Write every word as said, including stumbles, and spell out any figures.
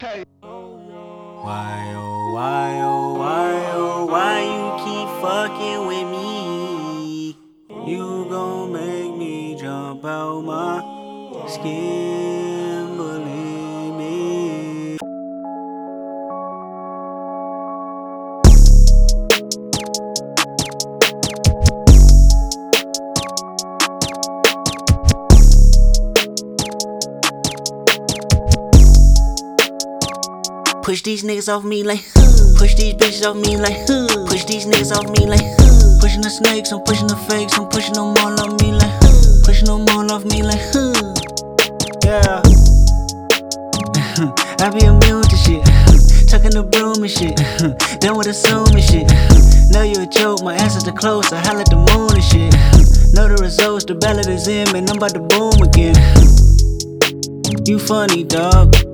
Hey. Why oh why oh why oh why you keep fucking with me? You gon' make me jump out my skin, believe me. Push these niggas off me like huh. Push these bitches off me like huh. Push these niggas off me like huh. Pushing the snakes, I'm pushing the fakes, I'm pushing them all off me like huh. Pushing them all off me like huh. Yeah. I be immune to shit. Tucking the broom and shit. Done with assuming shit. Know you a joke, my answers are close. I holla at the moon and shit. Know the results, the ballot is in, man. I'm about to boom again. You funny, dog.